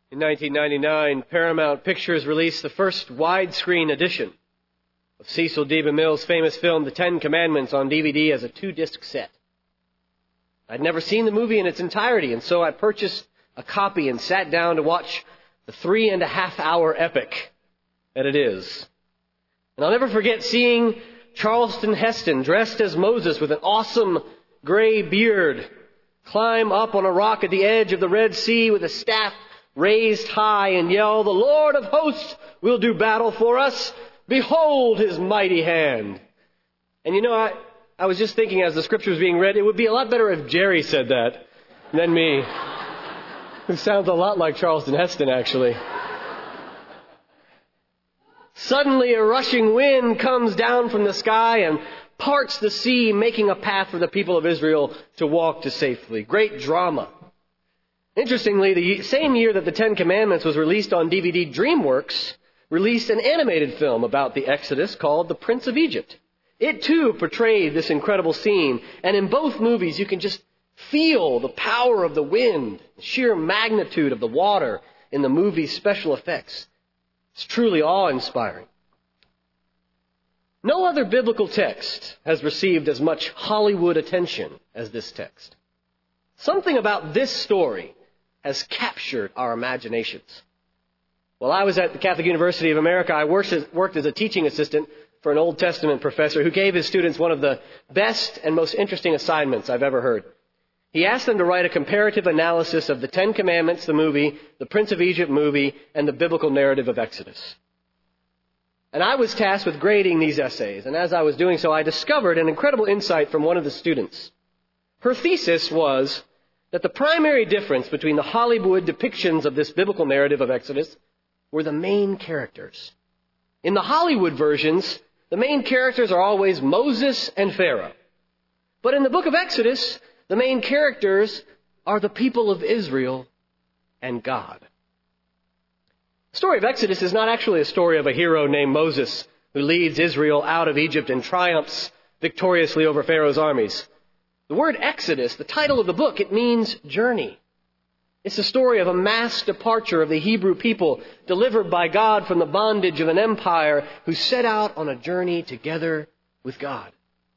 In 1999, Paramount Pictures released the first widescreen edition of Cecil B. DeMille's famous film, The Ten Commandments, on DVD as a 2-disc set. I'd never seen the movie in its entirety, and so I purchased a copy and sat down to watch the 3.5-hour epic that it is. And I'll never forget seeing Charlton Heston dressed as Moses with an awesome gray beard climb up on a rock at the edge of the Red Sea with a staff raised high and yell, "The Lord of hosts will do battle for us. Behold his mighty hand." And you know, I was just thinking as the scripture was being read, it would be a lot better if Jerry said that than me. It sounds a lot like Charlton Heston, actually. Suddenly a rushing wind comes down from the sky and parts the sea, making a path for the people of Israel to walk to safely. Great drama. Interestingly, the same year that the Ten Commandments was released on DVD, DreamWorks released an animated film about the Exodus called The Prince of Egypt. It too portrayed this incredible scene, and in both movies you can just feel the power of the wind, the sheer magnitude of the water in the movie's special effects. It's truly awe-inspiring. No other biblical text has received as much Hollywood attention as this text. Something about this story has captured our imaginations. While I was at the Catholic University of America, I worked as a teaching assistant for an Old Testament professor who gave his students one of the best and most interesting assignments I've ever heard. He asked them to write a comparative analysis of the Ten Commandments, the movie, the Prince of Egypt movie, and the biblical narrative of Exodus. And I was tasked with grading these essays, and as I was doing so, I discovered an incredible insight from one of the students. Her thesis was that the primary difference between the Hollywood depictions of this biblical narrative of Exodus were the main characters. In the Hollywood versions, the main characters are always Moses and Pharaoh. But in the book of Exodus, the main characters are the people of Israel and God. The story of Exodus is not actually a story of a hero named Moses who leads Israel out of Egypt and triumphs victoriously over Pharaoh's armies. The word Exodus, the title of the book, it means journey. It's the story of a mass departure of the Hebrew people delivered by God from the bondage of an empire who set out on a journey together with God.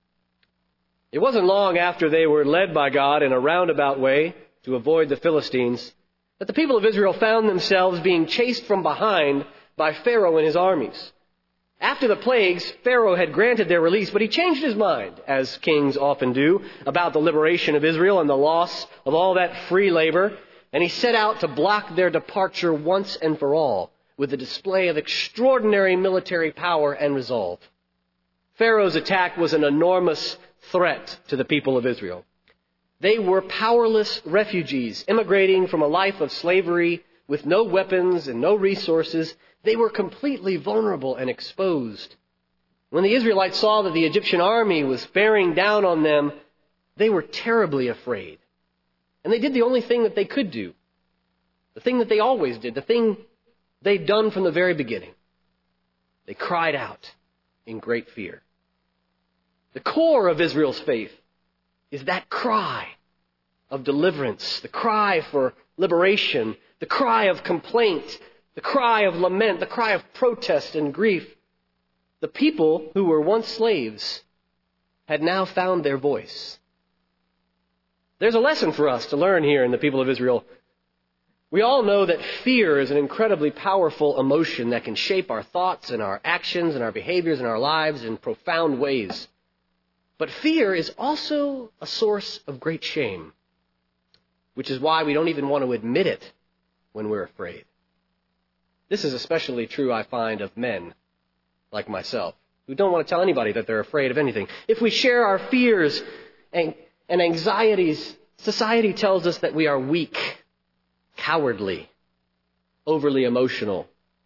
It wasn't long after they were led by God in a roundabout way to avoid the Philistines that the people of Israel found themselves being chased from behind by Pharaoh and his armies. After the plagues, Pharaoh had granted their release, but he changed his mind, as kings often do, about the liberation of Israel and the loss of all that free labor, and he set out to block their departure once and for all with a display of extraordinary military power and resolve. Pharaoh's attack was an enormous threat to the people of Israel. They were powerless refugees immigrating from a life of slavery with no weapons and no resources. They were completely vulnerable and exposed. When the Israelites saw that the Egyptian army was bearing down on them, they were terribly afraid. And they did the only thing that they could do, the thing that they always did, the thing they'd done from the very beginning. They cried out in great fear. The core of Israel's faith is that cry of deliverance, the cry for liberation, the cry of complaint, the cry of lament, the cry of protest and grief. The people who were once slaves had now found their voice. There's a lesson for us to learn here in the people of Israel. We all know that fear is an incredibly powerful emotion that can shape our thoughts and our actions and our behaviors and our lives in profound ways. But fear is also a source of great shame, which is why we don't even want to admit it when we're afraid. This is especially true, I find, of men like myself, who don't want to tell anybody that they're afraid of anything. If we share our fears and anxieties, society tells us that we are weak, cowardly, overly emotional.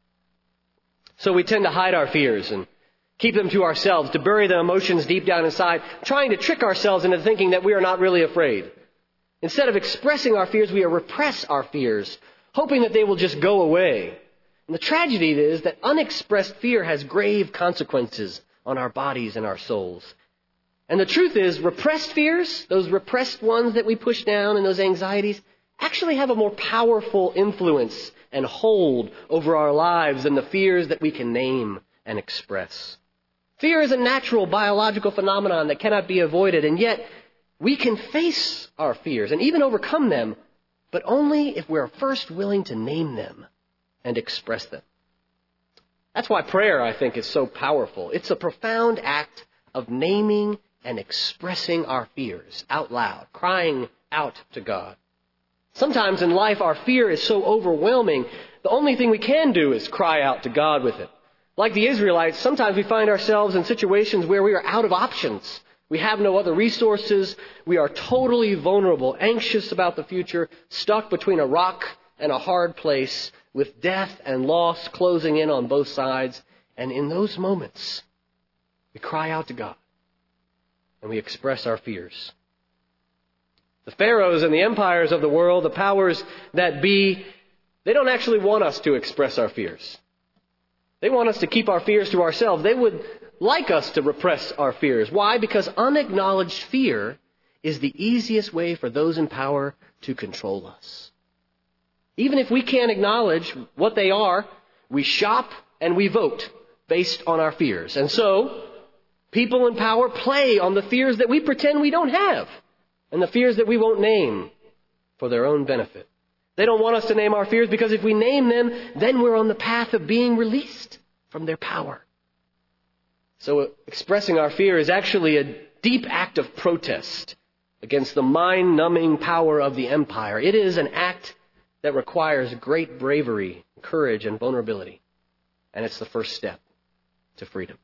So we tend to hide our fears and keep them to ourselves, to bury the emotions deep down inside, trying to trick ourselves into thinking that we are not really afraid. Instead of expressing our fears, we repress our fears, hoping that they will just go away. And the tragedy is that unexpressed fear has grave consequences on our bodies and our souls. And the truth is, repressed fears, those repressed ones that we push down and those anxieties, actually have a more powerful influence and hold over our lives than the fears that we can name and express. Fear is a natural biological phenomenon that cannot be avoided, and yet we can face our fears and even overcome them, but only if we're first willing to name them and express them. That's why prayer, I think, is so powerful. It's a profound act of naming and expressing our fears out loud, crying out to God. Sometimes in life, our fear is so overwhelming, the only thing we can do is cry out to God with it. Like the Israelites, sometimes we find ourselves in situations where we are out of options. We have no other resources. We are totally vulnerable, anxious about the future, stuck between a rock and a hard place, with death and loss closing in on both sides. And in those moments, we cry out to God and we express our fears. The pharaohs and the empires of the world, the powers that be, they don't actually want us to express our fears. They want us to keep our fears to ourselves. They would like us to repress our fears. Why? Because unacknowledged fear is the easiest way for those in power to control us. Even if we can't acknowledge what they are, we shop and we vote based on our fears. And so, people in power play on the fears that we pretend we don't have and the fears that we won't name for their own benefit. They don't want us to name our fears because if we name them, then we're on the path of being released from their power. So expressing our fear is actually a deep act of protest against the mind-numbing power of the empire. It is an act that requires great bravery, courage, and vulnerability. And it's the first step to freedom.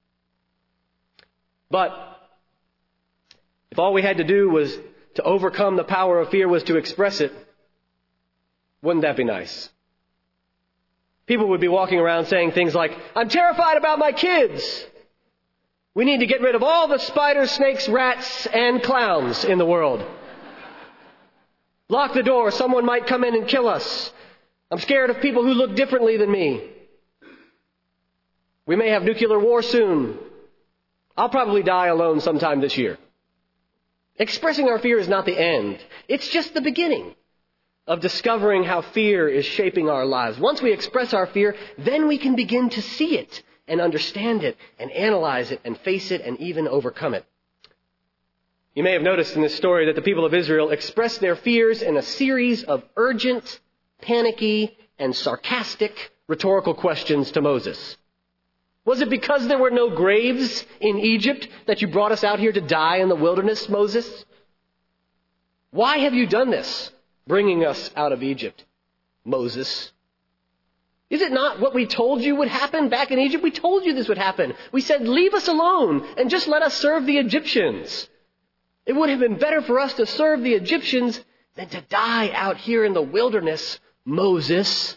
But if all we had to do was to overcome the power of fear was to express it, wouldn't that be nice? People would be walking around saying things like, "I'm terrified about my kids. We need to get rid of all the spiders, snakes, rats, and clowns in the world. Lock the door. Someone might come in and kill us. I'm scared of people who look differently than me. We may have nuclear war soon. I'll probably die alone sometime this year." Expressing our fear is not the end. It's just the beginning of discovering how fear is shaping our lives. Once we express our fear, then we can begin to see it and understand it and analyze it and face it and even overcome it. You may have noticed in this story that the people of Israel expressed their fears in a series of urgent, panicky, and sarcastic rhetorical questions to Moses. Was it because there were no graves in Egypt that you brought us out here to die in the wilderness, Moses? Why have you done this, bringing us out of Egypt, Moses? Is it not what we told you would happen back in Egypt? We told you this would happen. We said, "Leave us alone and just let us serve the Egyptians." It would have been better for us to serve the Egyptians than to die out here in the wilderness, Moses.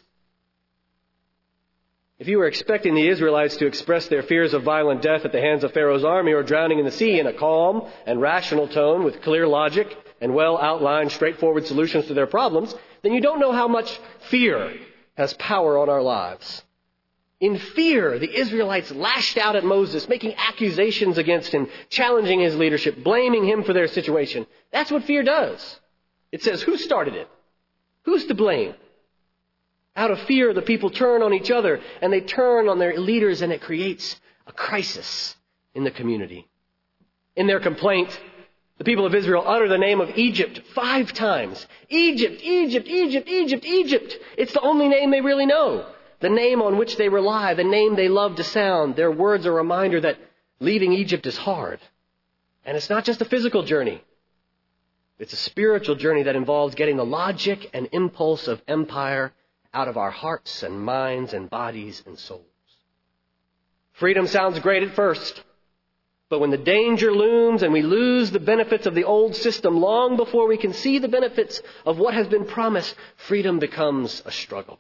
If you were expecting the Israelites to express their fears of violent death at the hands of Pharaoh's army or drowning in the sea in a calm and rational tone with clear logic and well-outlined, straightforward solutions to their problems, then you don't know how much fear has power on our lives. In fear, the Israelites lashed out at Moses, making accusations against him, challenging his leadership, blaming him for their situation. That's what fear does. It says, who started it? Who's to blame? Out of fear, the people turn on each other, and they turn on their leaders, and it creates a crisis in the community. In their complaint, the people of Israel utter the name of Egypt 5 times. Egypt, Egypt, Egypt, Egypt, Egypt. It's the only name they really know. The name on which they rely, the name they love to sound. Their words are a reminder that leaving Egypt is hard. And it's not just a physical journey. It's a spiritual journey that involves getting the logic and impulse of empire out of our hearts and minds and bodies and souls. Freedom sounds great at first, but when the danger looms and we lose the benefits of the old system long before we can see the benefits of what has been promised, freedom becomes a struggle.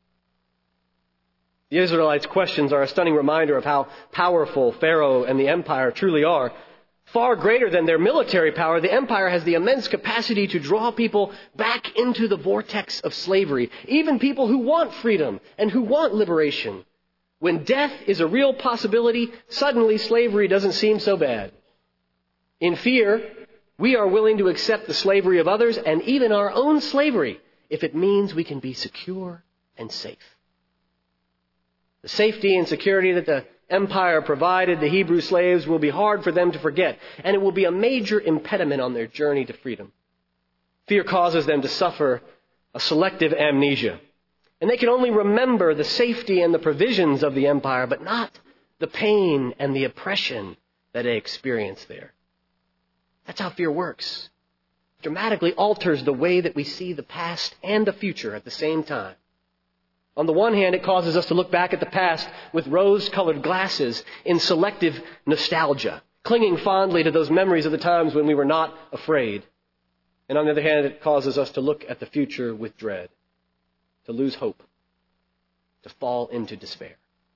The Israelites' questions are a stunning reminder of how powerful Pharaoh and the empire truly are. Far greater than their military power, the empire has the immense capacity to draw people back into the vortex of slavery, even people who want freedom and who want liberation. When death is a real possibility, suddenly slavery doesn't seem so bad. In fear, we are willing to accept the slavery of others and even our own slavery if it means we can be secure and safe. The safety and security that the empire provided the Hebrew slaves will be hard for them to forget, and it will be a major impediment on their journey to freedom. Fear causes them to suffer a selective amnesia, and they can only remember the safety and the provisions of the empire, but not the pain and the oppression that they experienced there. That's how fear works. It dramatically alters the way that we see the past and the future at the same time. On the one hand, it causes us to look back at the past with rose-colored glasses in selective nostalgia, clinging fondly to those memories of the times when we were not afraid. And on the other hand, it causes us to look at the future with dread, to lose hope, to fall into despair.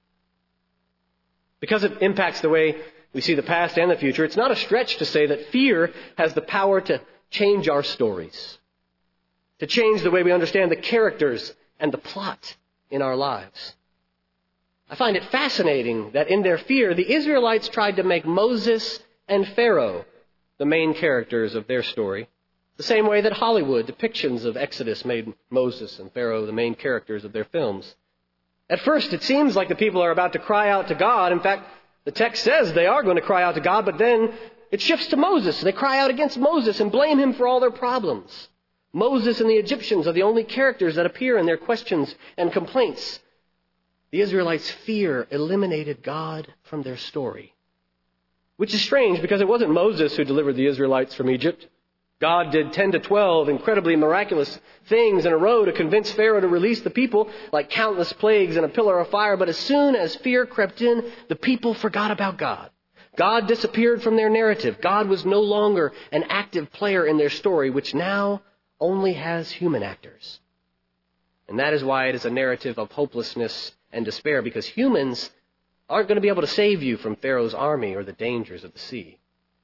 Because it impacts the way we see the past and the future, it's not a stretch to say that fear has the power to change our stories, to change the way we understand the characters and the plot in our lives. I find it fascinating that in their fear, the Israelites tried to make Moses and Pharaoh the main characters of their story, the same way that Hollywood depictions of Exodus made Moses and Pharaoh the main characters of their films. At first, it seems like the people are about to cry out to God. In fact, the text says they are going to cry out to God, but then it shifts to Moses. They cry out against Moses and blame him for all their problems. Moses and the Egyptians are the only characters that appear in their questions and complaints. The Israelites' fear eliminated God from their story, which is strange because it wasn't Moses who delivered the Israelites from Egypt. God did 10 to 12 incredibly miraculous things in a row to convince Pharaoh to release the people, like countless plagues and a pillar of fire. But as soon as fear crept in, the people forgot about God. God disappeared from their narrative. God was no longer an active player in their story, which now only has human actors. And that is why it is a narrative of hopelessness and despair, because humans aren't going to be able to save you from Pharaoh's army or the dangers of the sea.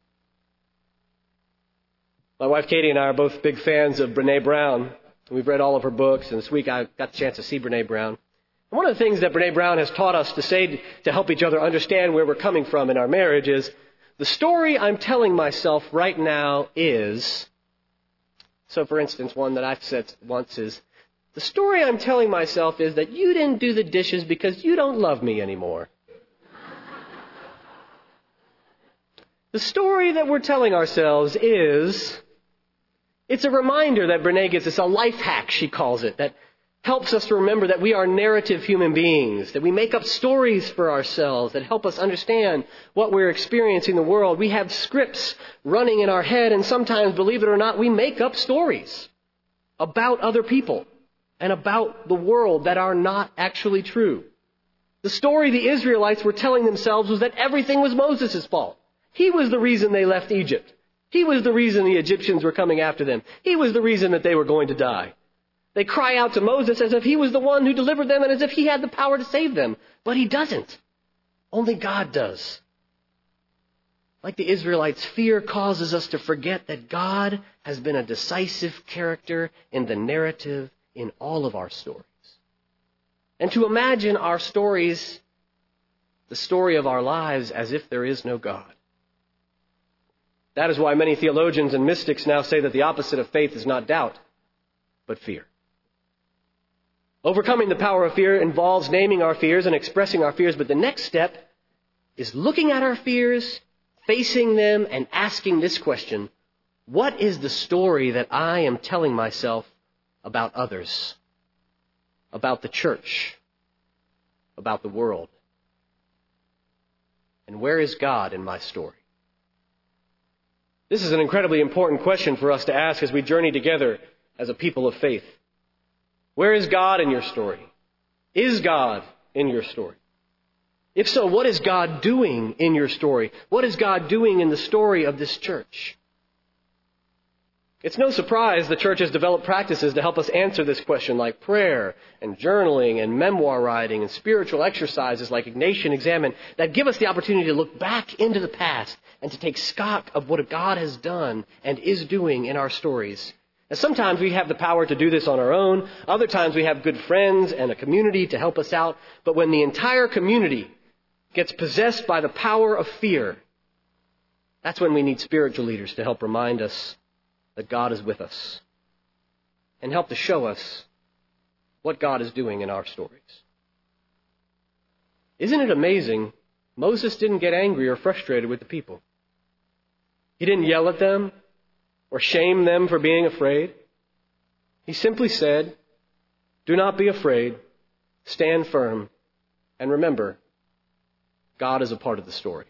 My wife Katie and I are both big fans of Brené Brown. We've read all of her books, and this week I got the chance to see Brené Brown. And one of the things that Brené Brown has taught us to say to help each other understand where we're coming from in our marriage is, the story I'm telling myself right now is... So, for instance, one that I've said once is, the story I'm telling myself is that you didn't do the dishes because you don't love me anymore. The story that we're telling ourselves is... It's a reminder that Brené gives us, a life hack, she calls it, that helps us to remember that we are narrative human beings, that we make up stories for ourselves that help us understand what we're experiencing in the world. We have scripts running in our head, and sometimes, believe it or not, we make up stories about other people and about the world that are not actually true. The story the Israelites were telling themselves was that everything was Moses' fault. He was the reason they left Egypt. He was the reason the Egyptians were coming after them. He was the reason that they were going to die. They cry out to Moses as if he was the one who delivered them and as if he had the power to save them. But he doesn't. Only God does. Like the Israelites, fear causes us to forget that God has been a decisive character in the narrative in all of our stories. And to imagine our stories, the story of our lives, as if there is no God. That is why many theologians and mystics now say that the opposite of faith is not doubt, but fear. Overcoming the power of fear involves naming our fears and expressing our fears, but the next step is looking at our fears, facing them, and asking this question: what is the story that I am telling myself about others, about the church, about the world? And where is God in my story? This is an incredibly important question for us to ask as we journey together as a people of faith. Where is God in your story? Is God in your story? If so, what is God doing in your story? What is God doing in the story of this church? It's no surprise the church has developed practices to help us answer this question, like prayer and journaling and memoir writing and spiritual exercises like Ignatian Examine, that give us the opportunity to look back into the past and to take stock of what God has done and is doing in our stories. And sometimes we have the power to do this on our own. Other times we have good friends and a community to help us out. But when the entire community gets possessed by the power of fear, that's when we need spiritual leaders to help remind us that God is with us and help to show us what God is doing in our stories. Isn't it amazing? Moses didn't get angry or frustrated with the people. He didn't yell at them or shame them for being afraid. He simply said, "Do not be afraid, stand firm, and remember, God is a part of the story."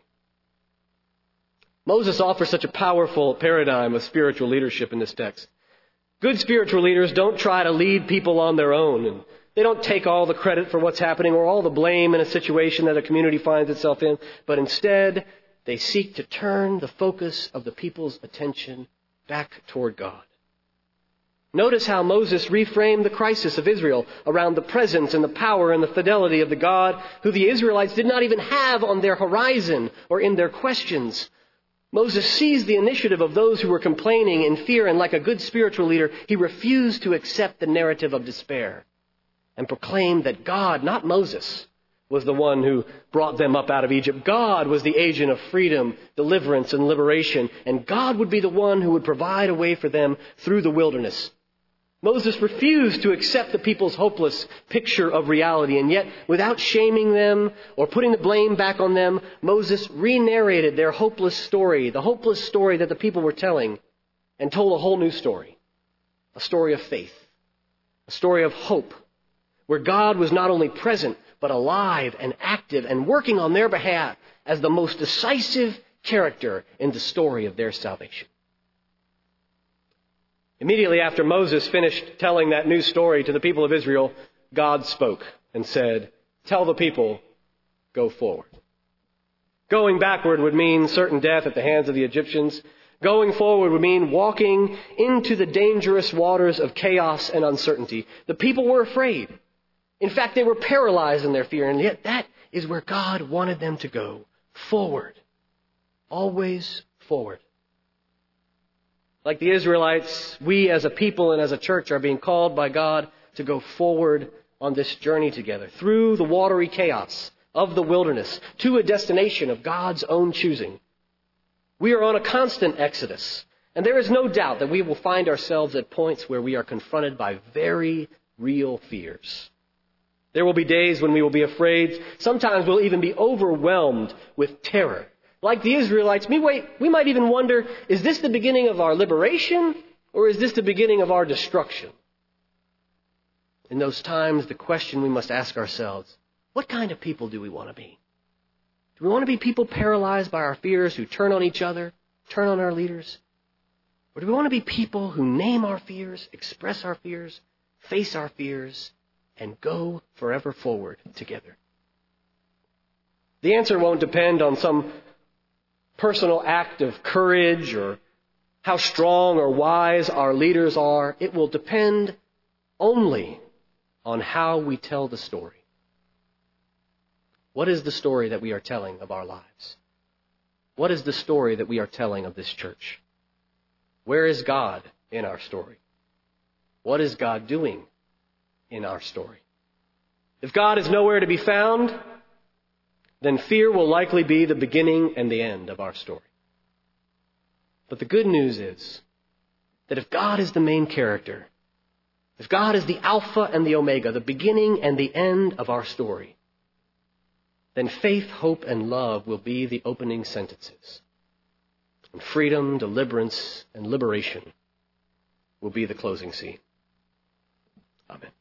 Moses offers such a powerful paradigm of spiritual leadership in this text. Good spiritual leaders don't try to lead people on their own, and they don't take all the credit for what's happening or all the blame in a situation that a community finds itself in, but instead, they seek to turn the focus of the people's attention back toward God. Notice how Moses reframed the crisis of Israel around the presence and the power and the fidelity of the God who the Israelites did not even have on their horizon or in their questions. Moses seized the initiative of those who were complaining in fear, and like a good spiritual leader, he refused to accept the narrative of despair and proclaimed that God, not Moses, was the one who brought them up out of Egypt. God was the agent of freedom, deliverance, and liberation, and God would be the one who would provide a way for them through the wilderness. Moses refused to accept the people's hopeless picture of reality, and yet, without shaming them or putting the blame back on them, Moses re-narrated their hopeless story, the hopeless story that the people were telling, and told a whole new story. A story of faith. A story of hope, where God was not only present, but alive and active and working on their behalf as the most decisive character in the story of their salvation. Immediately after Moses finished telling that new story to the people of Israel, God spoke and said, "Tell the people, go forward." Going backward would mean certain death at the hands of the Egyptians. Going forward would mean walking into the dangerous waters of chaos and uncertainty. The people were afraid. In fact, they were paralyzed in their fear, and yet that is where God wanted them to go. Forward. Always forward. Like the Israelites, we as a people and as a church are being called by God to go forward on this journey together, through the watery chaos of the wilderness, to a destination of God's own choosing. We are on a constant exodus, and there is no doubt that we will find ourselves at points where we are confronted by very real fears. There will be days when we will be afraid. Sometimes we'll even be overwhelmed with terror. Like the Israelites, we might even wonder, is this the beginning of our liberation, or is this the beginning of our destruction? In those times, the question we must ask ourselves, what kind of people do we want to be? Do we want to be people paralyzed by our fears who turn on each other, turn on our leaders? Or do we want to be people who name our fears, express our fears, face our fears, and go forever forward together? The answer won't depend on some personal act of courage or how strong or wise our leaders are. It will depend only on how we tell the story. What is the story that we are telling of our lives? What is the story that we are telling of this church? Where is God in our story? What is God doing in our story? If God is nowhere to be found, then fear will likely be the beginning and the end of our story. But the good news is that if God is the main character, if God is the Alpha and the Omega, the beginning and the end of our story, then faith, hope, and love will be the opening sentences. And freedom, deliverance, and liberation will be the closing scene. Amen.